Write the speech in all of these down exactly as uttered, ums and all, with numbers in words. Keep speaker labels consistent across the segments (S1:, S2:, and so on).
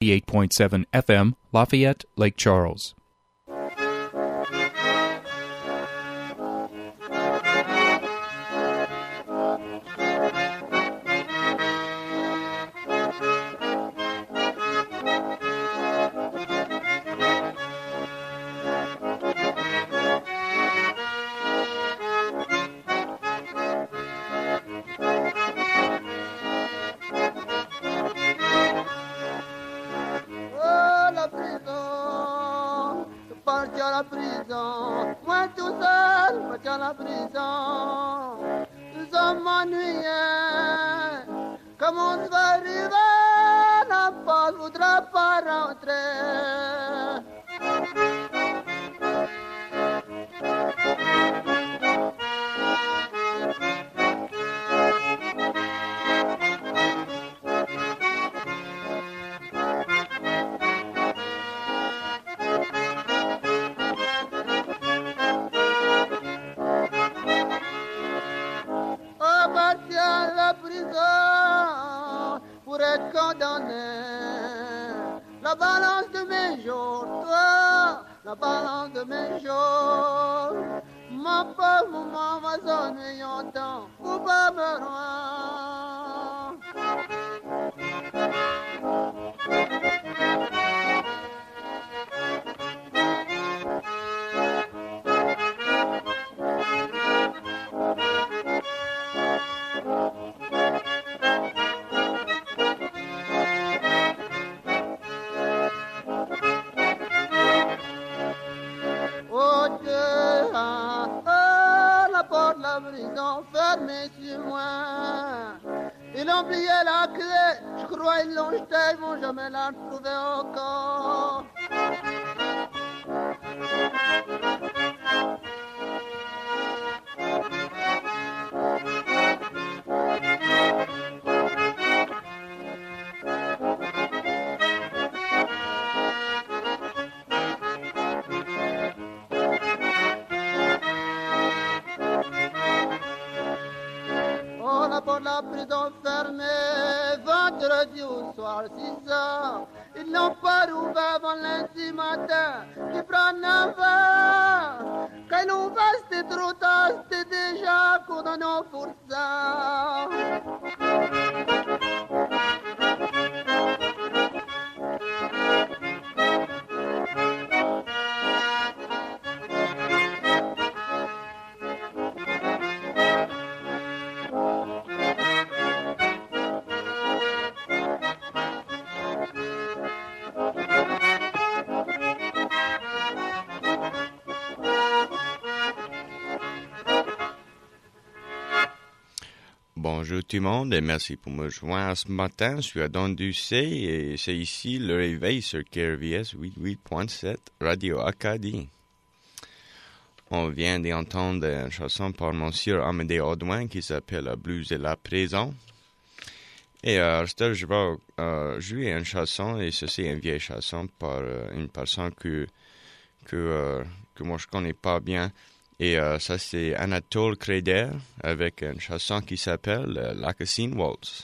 S1: eight point seven F M, Lafayette, Lake Charles.
S2: Bonjour tout le monde et merci pour me joindre ce matin. Je suis à Don Ducé et c'est ici le réveil sur K R V S quatre-vingt-huit point sept Radio Acadie. On vient d'entendre une chanson par Monsieur Amédée Audouin qui s'appelle Le blues et la prison. Et euh, je vais euh, jouer une chanson et ceci est une vieille chanson par euh, une personne que, que, euh, que moi je connais pas bien. Et euh, ça, c'est Anatole Créder avec une chanson qui s'appelle euh, La Cassine Waltz.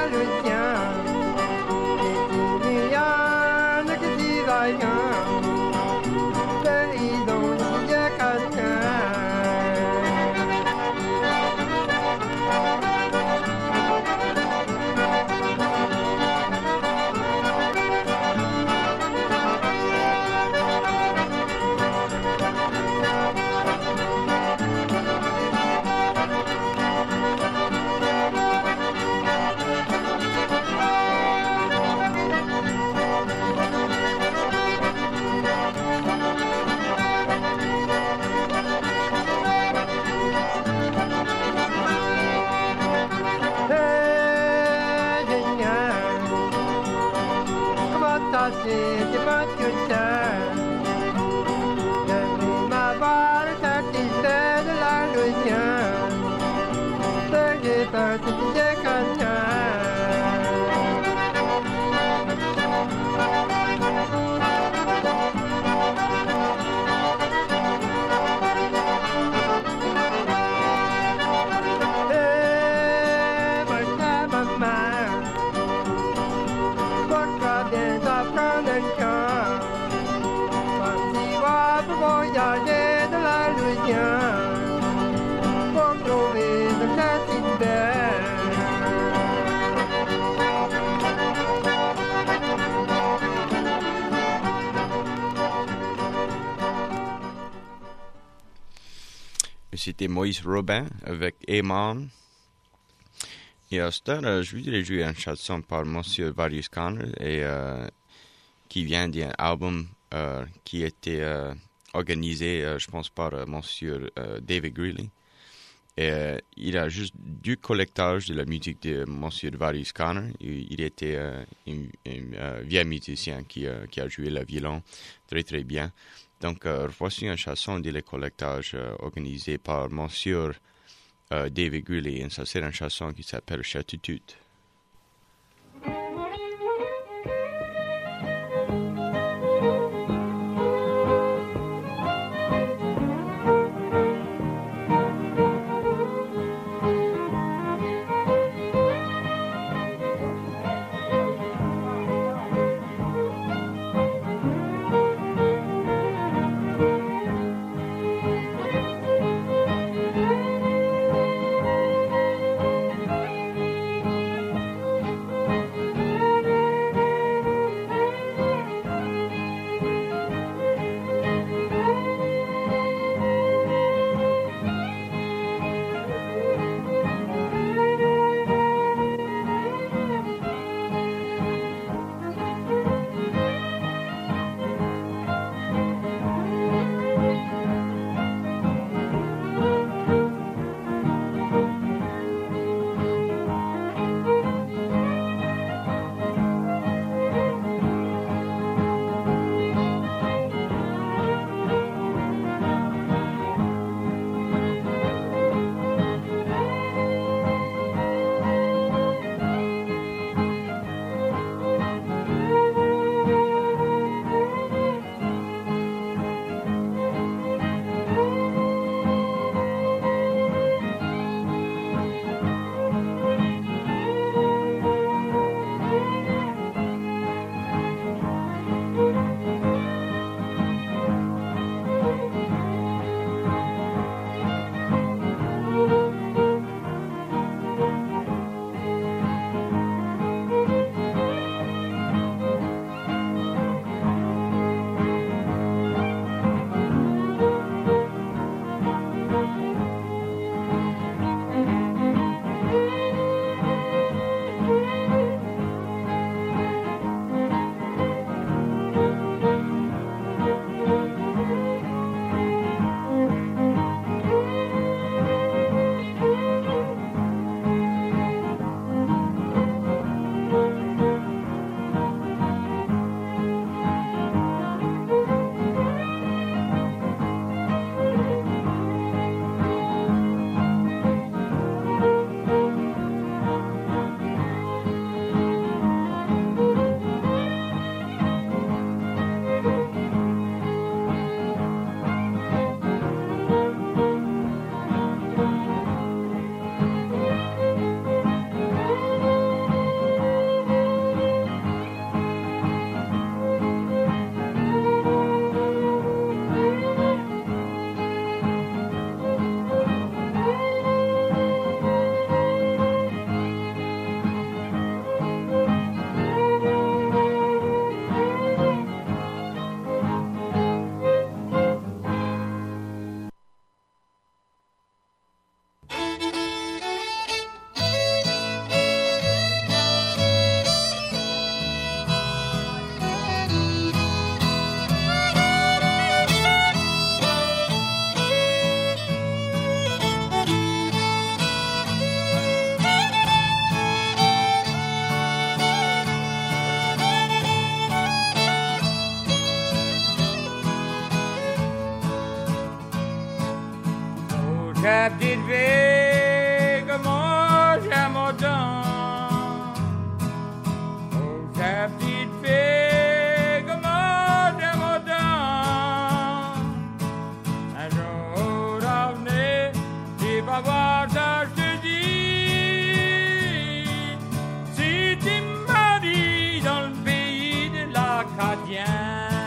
S2: C'était Moïse Robin avec Amen. Et à ce temps, je voudrais jouer une chanson par Monsieur Various Connor et euh, qui vient d'un album euh, qui était euh, organisé, euh, je pense, par euh, Monsieur euh, David Greeley. Et euh, il a juste du collectage de la musique de Monsieur Various Connor. Il, il était euh, un, un, un vieux musicien qui, euh, qui a joué le violon très très bien. Donc, euh, voici une chanson de le collectage euh, organisé par Monsieur euh, David Greeley. Et ça, c'est une chanson qui s'appelle Chatitude.
S3: sa petite fille que moi j'aime autant. Oh, sa petite fille que moi j'aime autant. Un jour à venir, tu vas voir ça, je te dis. Si tu maries dans le pays de l'Acadien.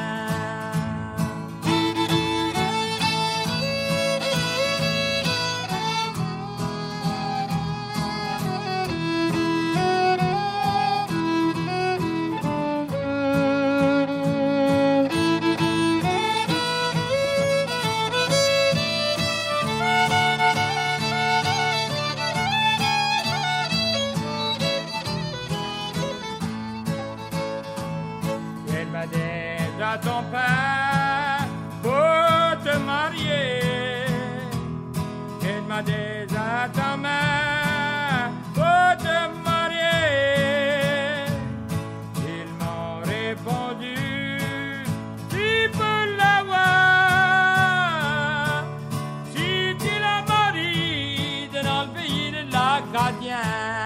S3: À ton père pour te marier. Il m'a dit à ta mère pour te marier. Ils m'ont répondu, tu peux l'avoir si tu la maries dans le pays de l'Acadien.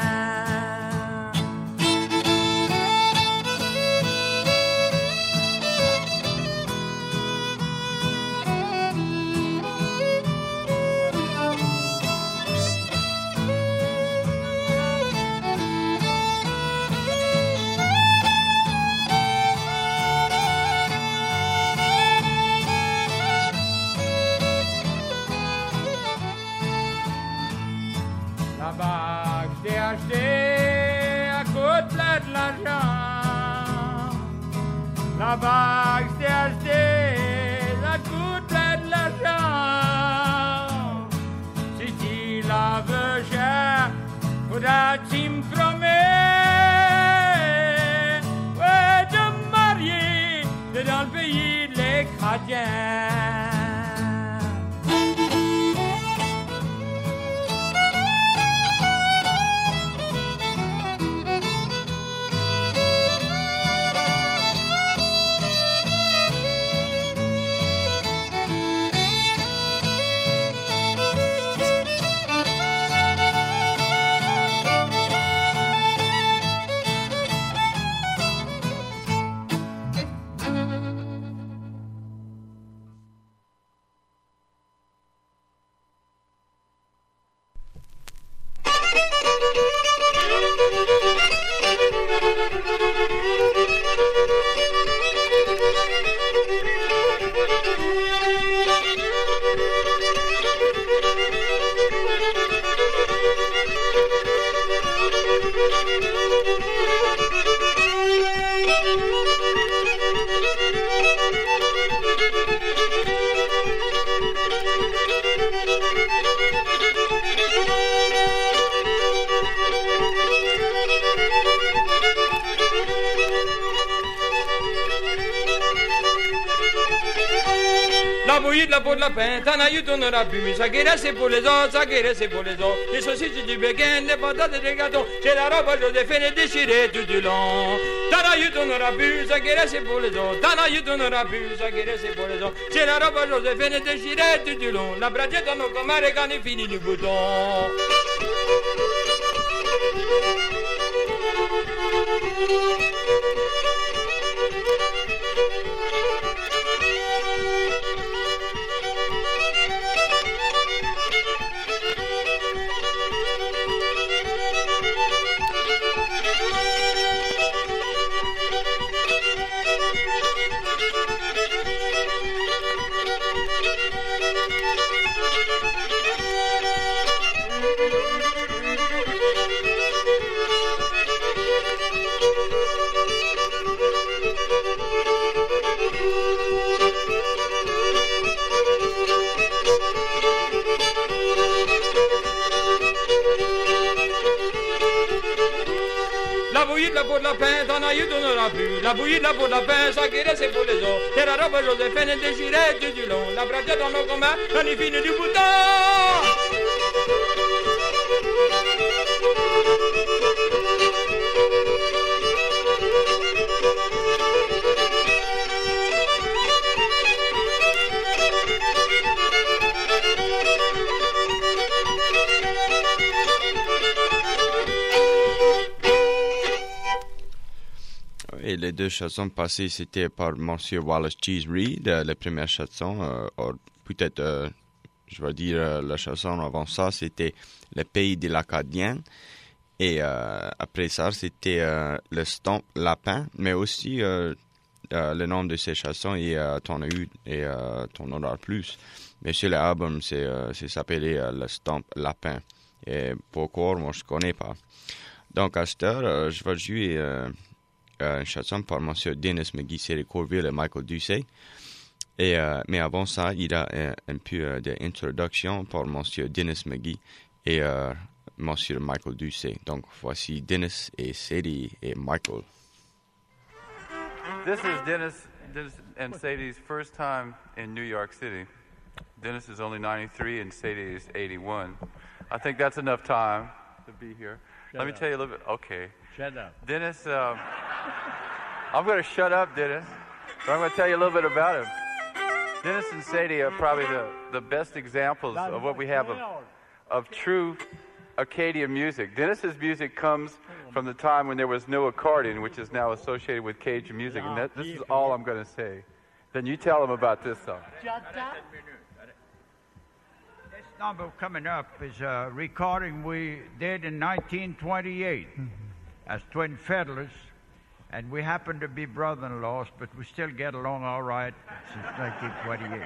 S3: La bague que j'ai achetée, elle coûte plein de l'argent. La bague que j'ai achetée, elle coûte plein de l'argent. Si tu la veux cher, faudra que tu me promets, ouais, de me marier dans le pays des Acadiens. La bouillie de la peau de lapin, t'en as eu, t'en auras plus. Ça guérit, c'est pour les autres, ça guérit, c'est pour les autres. Les saucisses du béguin, les patates et les gâteaux. C'est la robe à Joséphine et déchirée tout du long. T'en as eu, t'en auras plus. Ça guérit, c'est pour les autres. T'en as eu, t'en auras plus. Ça guérit, c'est pour les autres. C'est la robe à Joséphine et déchirée tout du long. La bradiette dans nos commères et quand il finit du bouton. La bouillie de la peau de lapin, t'en as eu, t'en auras plus. La bouillie de la peau de lapin, ça guérit, c'est pour les autres. C'est la robe Joséphine et déchirée tout du long. La bradiette dans nos communs, on y finit du bouton.
S2: Et les deux chansons passées, c'était par Monsieur Wallace Cheese Reed, euh, la première chanson, euh, or, peut-être, euh, je vais dire, euh, la chanson avant ça, c'était Le pays de l'Acadien. Et euh, après ça, c'était euh, Le Stomp Lapin, mais aussi euh, euh, le nom de ces chansons est euh, T'en as eu et euh, T'en auras plus. Mais sur l'album, c'est, euh, c'est s'appelait euh, Le Stomp Lapin. Et pourquoi, moi, je ne connais pas. Donc, à cette heure, euh, je vais jouer euh, euh, une chanson par M. Dennis McGee, Série Corville et Michael Ducey. Et, euh, mais avant ça, il y a euh, un peu euh, d'introduction par M. Dennis McGee et euh, M. Michael Ducey. Donc, voici Dennis et Sadie et Michael.
S4: This is Dennis, Dennis and Sadie's first time in New York City. Dennis is only ninety-three and Sadie is eighty-one. I think that's enough time to be here.
S5: Shut
S4: Let me
S5: up.
S4: tell you a little bit. Okay.
S5: Shut up.
S4: Dennis, uh, I'm going to shut up, Dennis, but I'm going to tell you a little bit about him. Dennis and Sadie are probably the, the best examples of what we have of, of true Acadian music. Dennis's music comes from the time when there was no accordion, which is now associated with Cajun music, and that, this is all I'm going to say. Then you tell them about this song.
S6: This number coming up is a recording we did in nineteen twenty-eight as twin fiddlers, and we happen to be brother-in-laws, but we still get along all right since nineteen twenty-eight.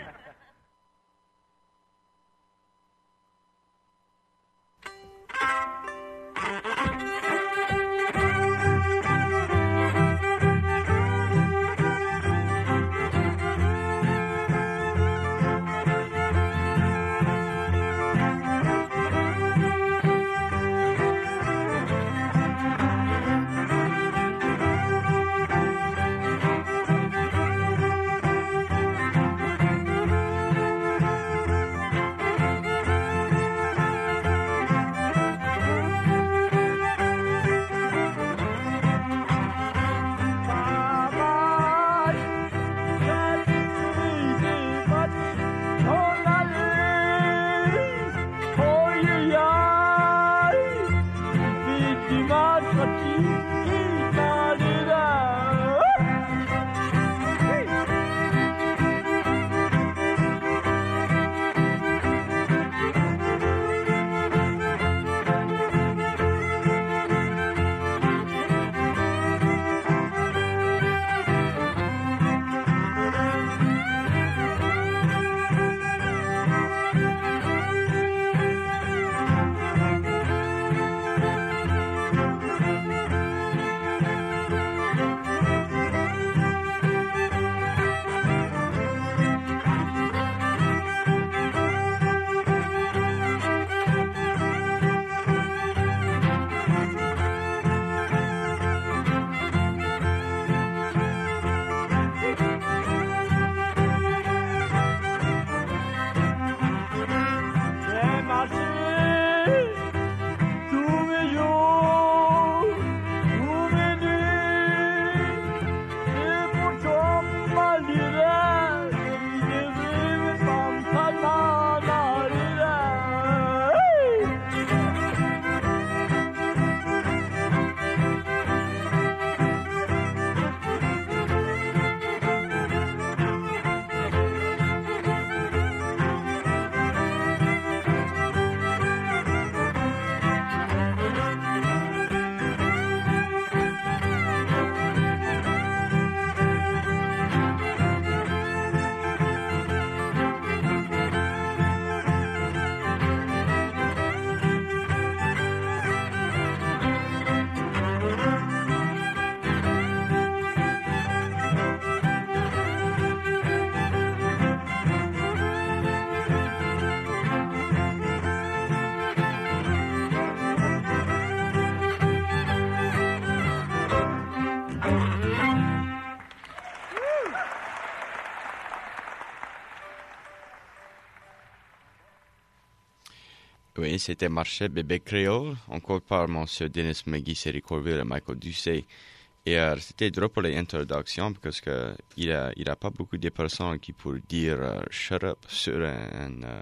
S2: Oui, c'était Marché Bébé Créole, encore par M. Dennis McGee, Série Corville et Michael Ducey. Et euh, c'était drôle pour l'introduction parce qu'il n'y a, il a pas beaucoup de personnes qui pourraient dire uh, « shut up » sur un, un,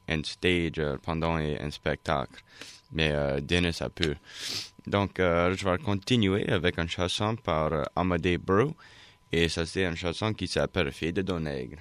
S2: un stage euh, pendant un, un spectacle. Mais euh, Dennis a pu. Donc, euh, je vais continuer avec une chanson par euh, Amadé Brew. Et ça, c'est une chanson qui s'appelle Fille de Donègre.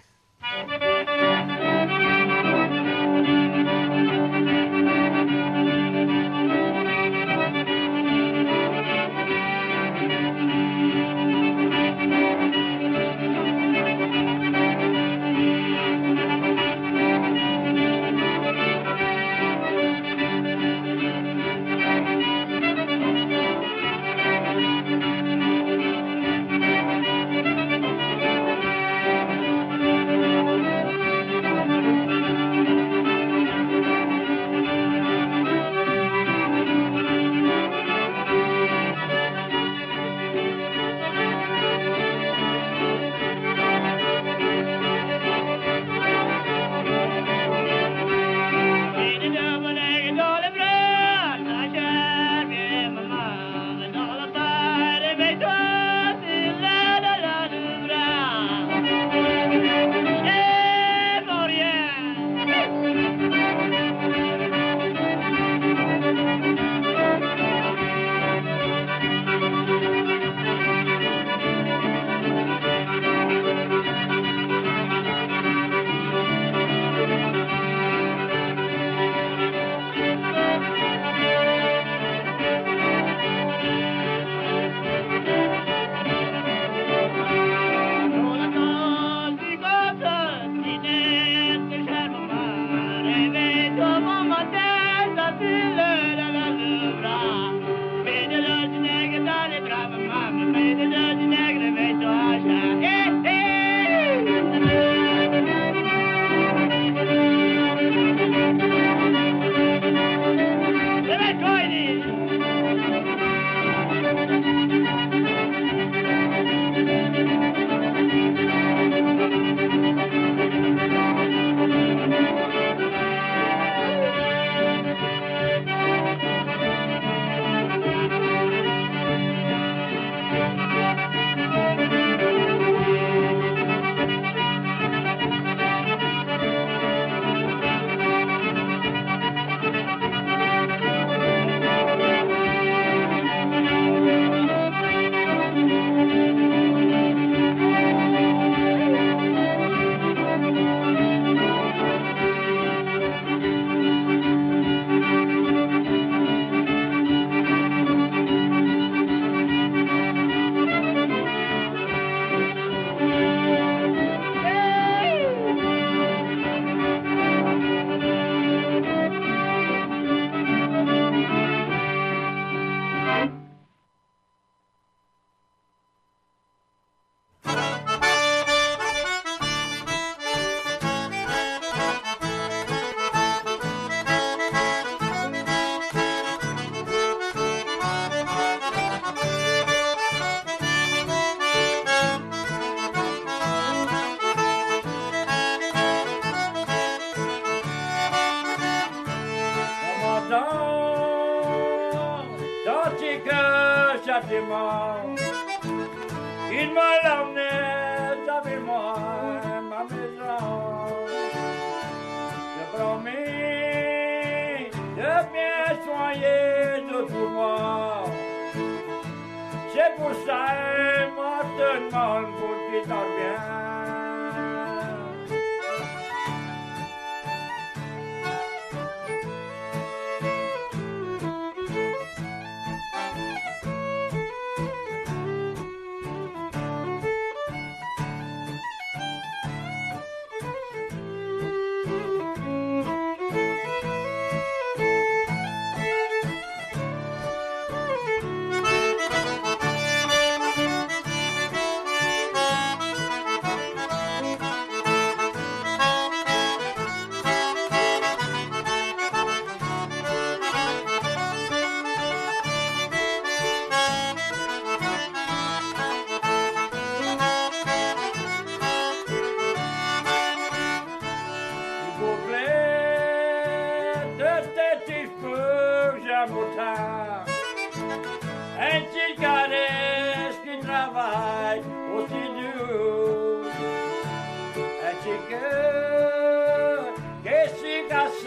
S5: Il m'a emmené avec moi, ma maison. Je promis de bien soigner de tout moi. C'est pour ça que moi te demande pour qu'il t'en vienne. Un petit caresse qui travaille aussi dur. Un petit cœur qui s'est cassé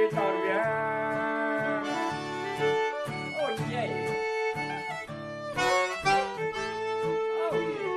S5: t'en reviens. Oh yeah. Oh yeah.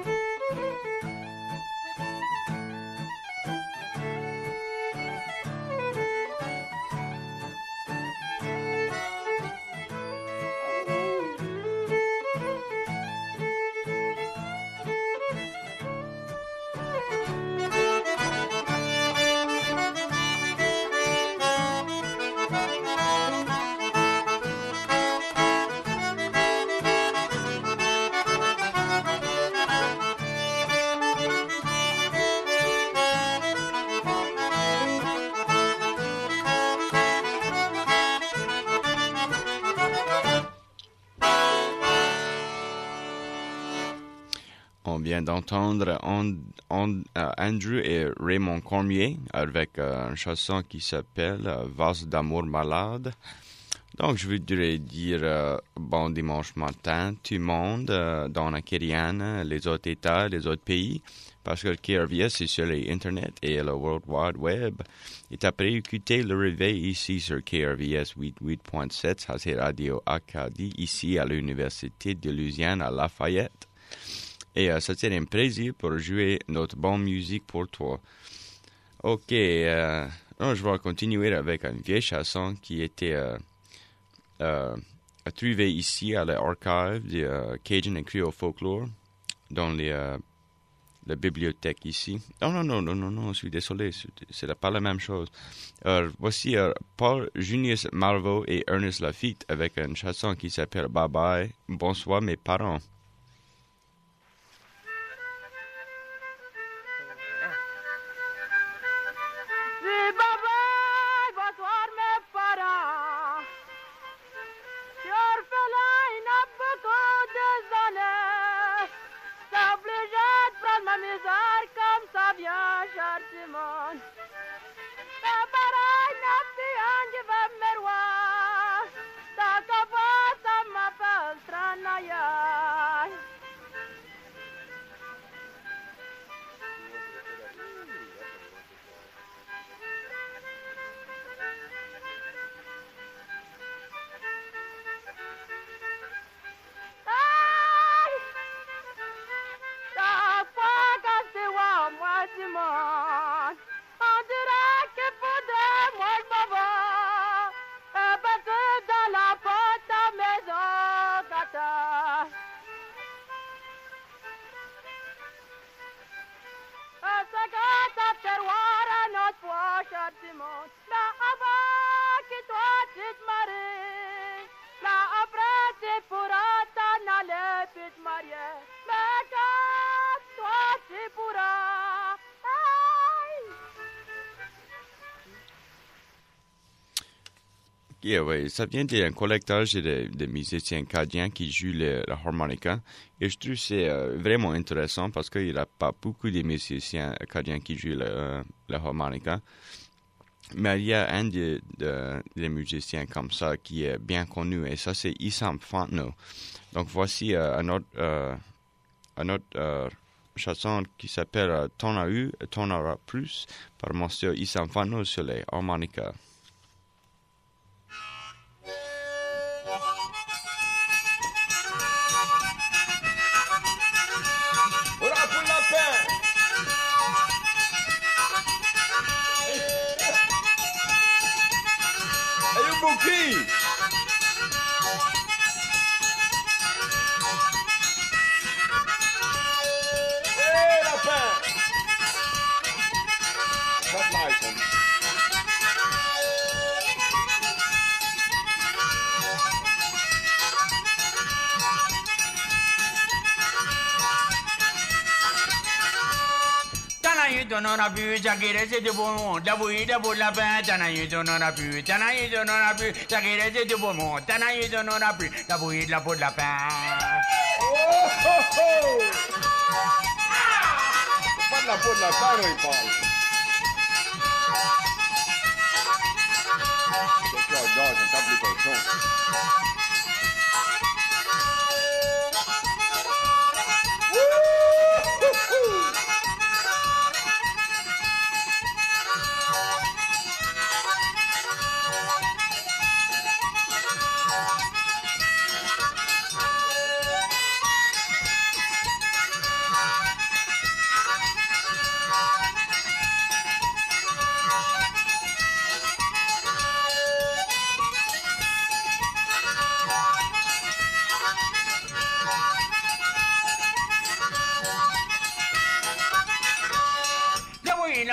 S2: On vient d'entendre on, on, uh, Andrew et Raymond Cormier avec uh, une chanson qui s'appelle uh, Valse d'amour malade. Donc, je voudrais dire uh, bon dimanche matin, tout le monde, uh, dans l'Acadienne, les autres États, les autres pays, parce que le K R V S est sur l'Internet et le World Wide Web. Et après écouter le réveil ici sur K R V S quatre-vingt-huit point sept, ça c'est Radio Acadie, ici à l'Université de Louisiane à Lafayette. Et euh, c'était un plaisir pour jouer notre bonne musique pour toi. Ok, euh, je vais continuer avec une vieille chanson qui était euh, euh, trouvée ici à l'archive de euh, Cajun et Creole Folklore dans les, euh, la bibliothèque ici. Oh non, non, non, non, non, je suis désolé, c'est, c'est pas la même chose. Euh, voici euh, Paul Junius Malvo et Ernest Lafitte avec une chanson qui s'appelle Bye Bye, Bonsoir mes parents. Yeah, oui, ça vient d'un collectage de, de musiciens acadiens qui jouent le, le harmonica. Et je trouve que c'est euh, vraiment intéressant parce qu'il n'y a pas beaucoup de musiciens acadiens qui jouent le, euh, le harmonica. Mais il y a un des de, de musiciens comme ça qui est bien connu et ça c'est Issam Fontenot. Donc voici euh, un autre, euh, un autre euh, chanson qui s'appelle euh, T'en as eu, t'en auras plus par monsieur Issam Fontenot sur les harmonicas.
S3: T'en auras plus, Jacques, c'est du bon, d'abouille, d'abou de la pain, t'en as eu, t'en auras plus, t'en as eu, t'en auras plus, Jacques, c'est du bon, t'en as eu, t'en auras plus, d'abouille, de la peau de la pain.
S7: Oh, oh, oh! Pas de la peau de la pain, il parle. C'est quoi, gars, c'est un table de cochon.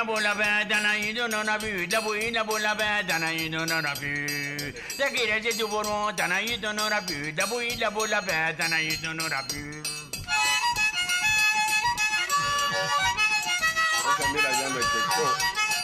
S8: la bola bella, io non ho più, la vuoi la bola bella, io non ho più. Da che era se tu vuoi montare, io non ho più, la vuoi la bola bella, io non ho più.
S7: Esa mira ya me pegó.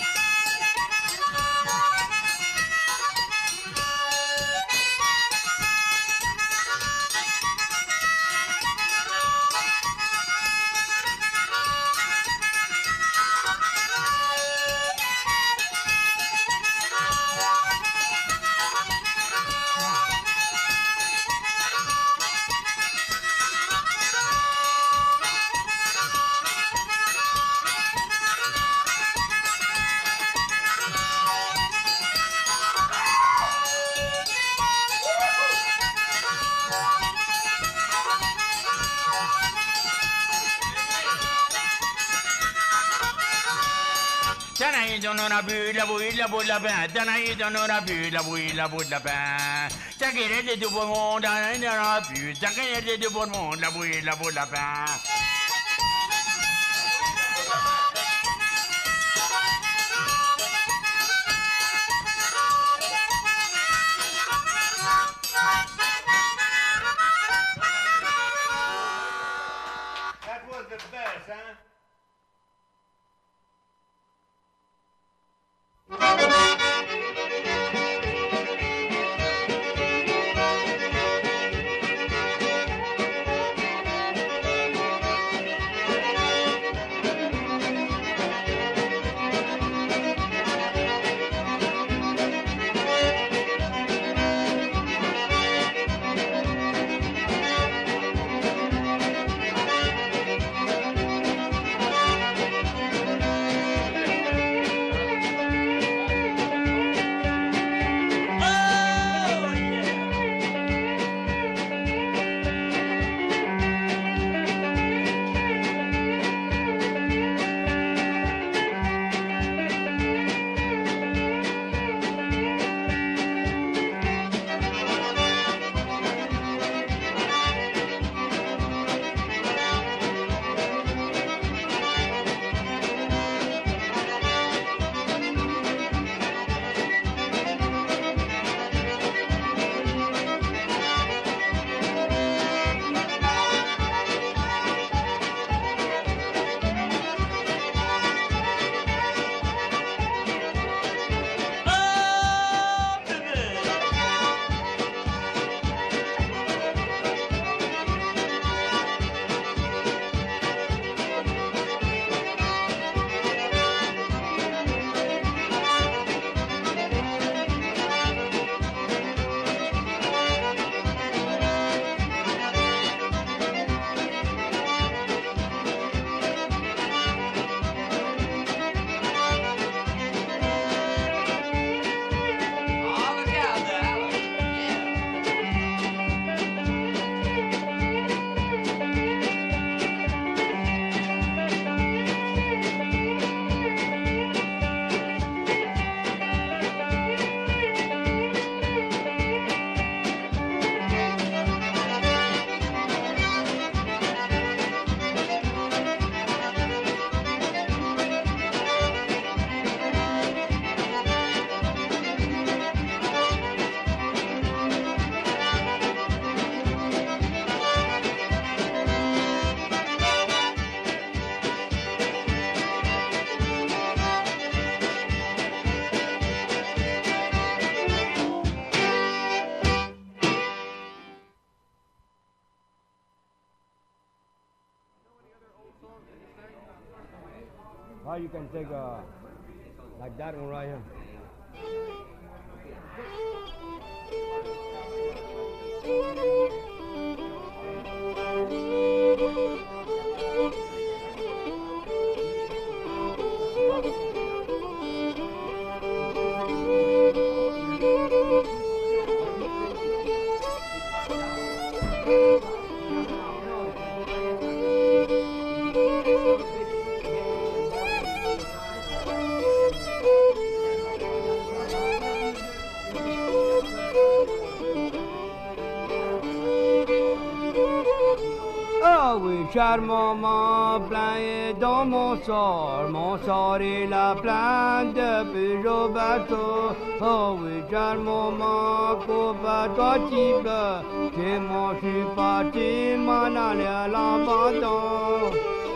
S8: Non ha più la vuoi la bolla bella, io non ho più la vuoi la bolla bella. Sa che rete tu puoi montare, non ho più, sa che rete tu puoi montare, la vuoi la bolla bella.
S7: That was the best, huh?
S9: Or you can take a, like that one right here. cher moment plein est dans mon sort. Mon sort est la plainte depuis au bateau. Oh oui, cher moment, qu'au bateau qui pleure. Que moi je suis parti, m'en aller à l'abandon.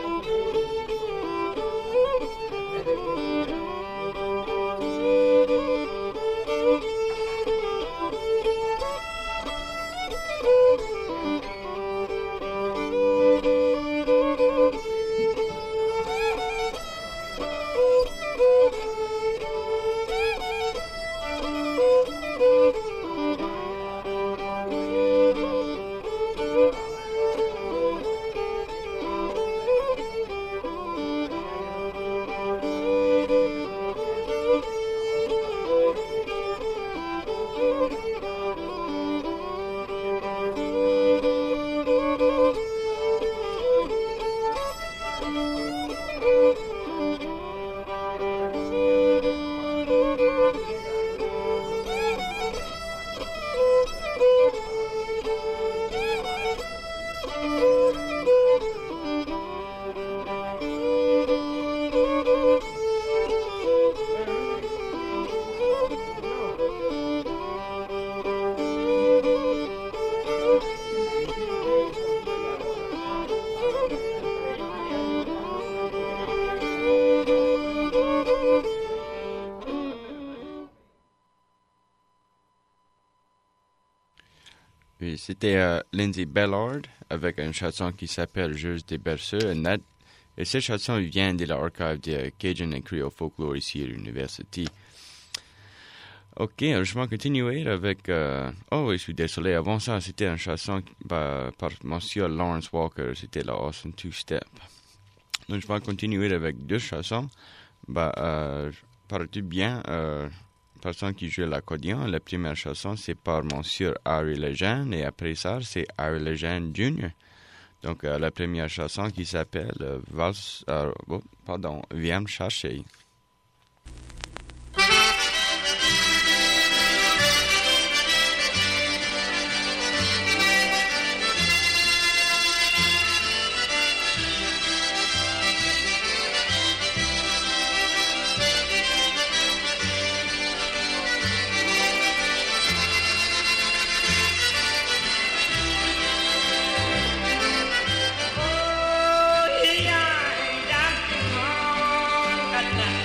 S2: Puis c'était euh, Lindsay Bellard avec une chanson qui s'appelle Juste des berceux. Et, that, et cette chanson vient de l'archive de Cajun and Creole Folklore ici à l'université. Ok, alors je vais continuer avec... Euh, oh oui, je suis désolé. Avant ça, c'était une chanson bah, par Monsieur Lawrence Walker. C'était la Awesome Two-Step. Donc je vais continuer avec deux chansons. Bah, euh, parle-tu bien... Euh, personne qui joue l'accordéon. La première chanson, c'est par Monsieur Harry Legend, et après ça, c'est Harry Legend junior Donc, euh, la première chanson qui s'appelle euh, Vals, euh, oh, pardon, Viens me chercher.
S5: Oh, yeah, that's the one.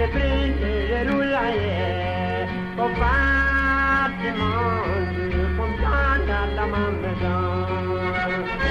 S9: briller rullaje på Fatimon, du kom alla mammedan.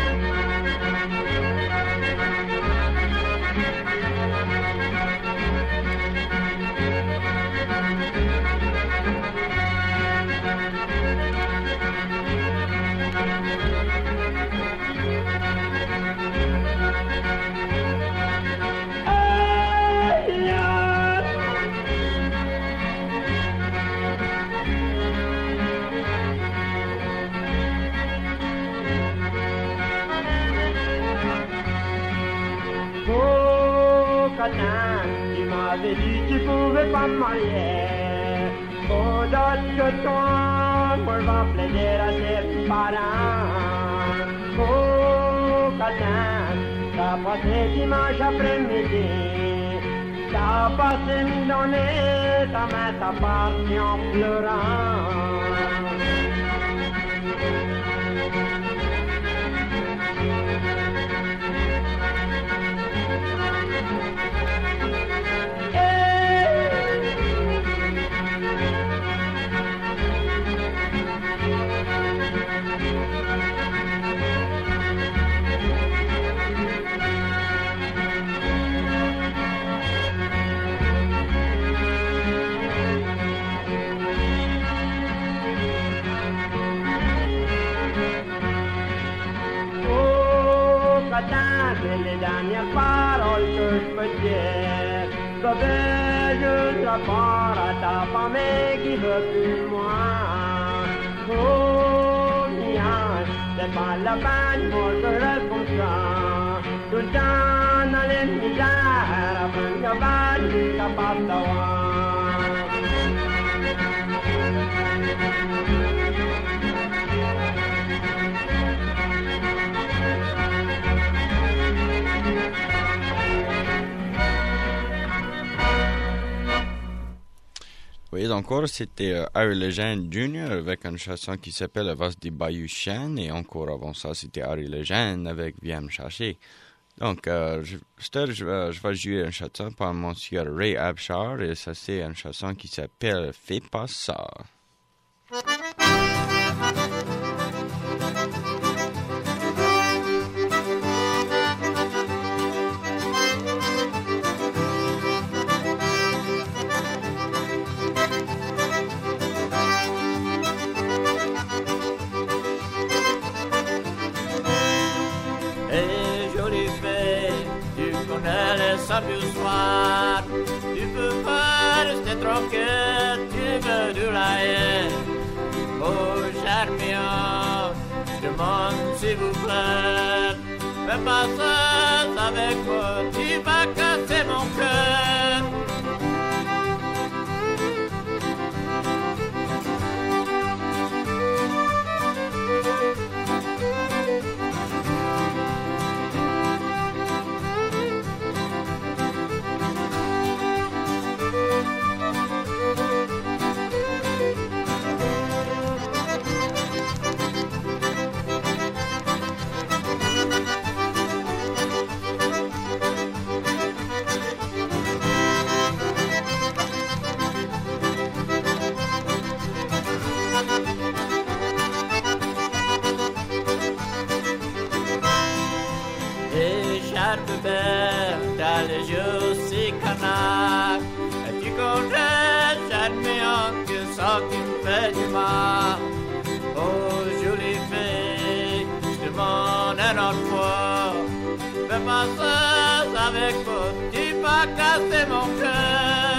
S9: Tu m'avais dit que tu pouvais pas me marier. Oh, d'autres toi, moi, va plaider à tes parents. Oh, Catin, t'as passé dimanche après-midi. T'as passé une journée, ta main t'a parti en pleurant. C'est les dernières paroles que je peux dire. Je vais juste répondre à ta famille qui veut plus moi. Oh, Nian, c'est pas la peine pour que je reste comme ça. Tout le temps dans les misères, avant que je suis capable d'avoir.
S2: Oui, encore, c'était euh, Harry Legend junior avec une chanson qui s'appelle La Vasse du Bayou Chien. Et encore avant ça, c'était Harry Legend avec Viens me chercher. Donc, euh, je, je, je, je vais jouer une chanson par monsieur Ray Abshar. Et ça, c'est une chanson qui s'appelle Fais pas ça.
S10: Du soir, tu peux pas rester tranquille, tu veux de la haine. Oh Charmian, je demande s'il vous plaît, fais pas ça avec moi, tu vas casser mon cœur. T'as les yeux si canards. Et tu connais, Charmian, que ça qui me fait du mal. Oh, jolie fille, je demande un autre fois. Fais pas ça avec moi, tu vas casser mon cœur.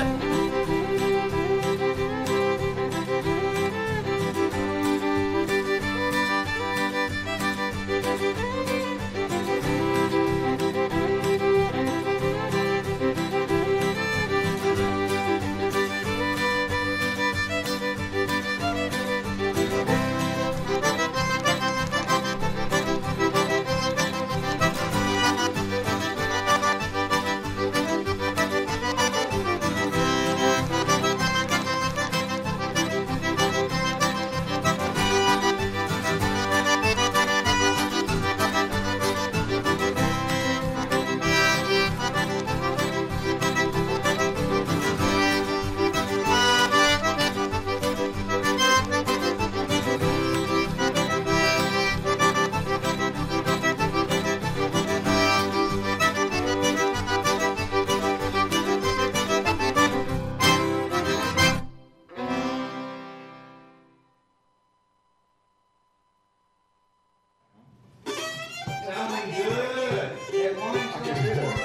S9: Sounding good. That one song.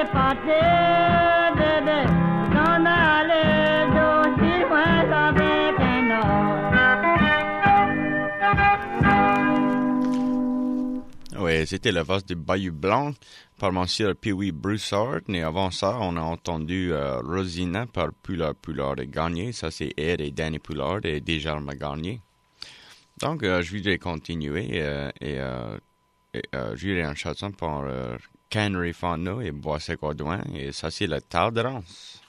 S2: Oui, c'était la voix du Bayou Blanc par monsieur Pee-wee Broussard. Et avant ça, on a entendu euh, Rosina par Poulard Poulard et Gagné. Ça, c'est Ed et Danny Poulard et Desjardins Gagné. Donc, euh, je vais continuer euh, et, euh, et euh, je vais une chanson par euh, Cannery Fano et Bois-Sec-Audouin. Et ça, c'est la Tardrance.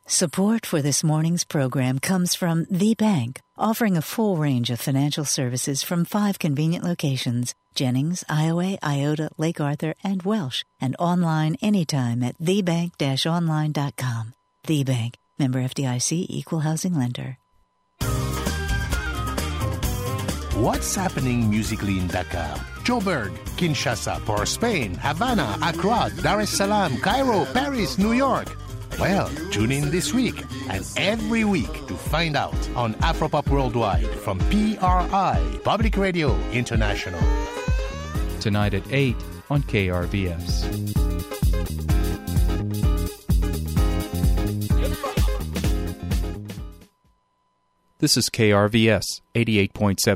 S11: Support for this morning's program comes from The Bank, offering a full range of financial services from five convenient locations: Jennings, Iowa, Iota, Lake Arthur, and Welsh, and online anytime at the bank dash online dot com. The Bank, member F D I C, equal housing lender.
S12: What's happening musically in Dakar, Joburg, Kinshasa, Port Spain, Havana, Accra, Dar es Salaam, Cairo, Paris, New York? Well, tune in this week and every week to find out on Afropop Worldwide from P R I, Public Radio International.
S1: Tonight at eight on K R V S. This is K R V S eighty-eight point seven.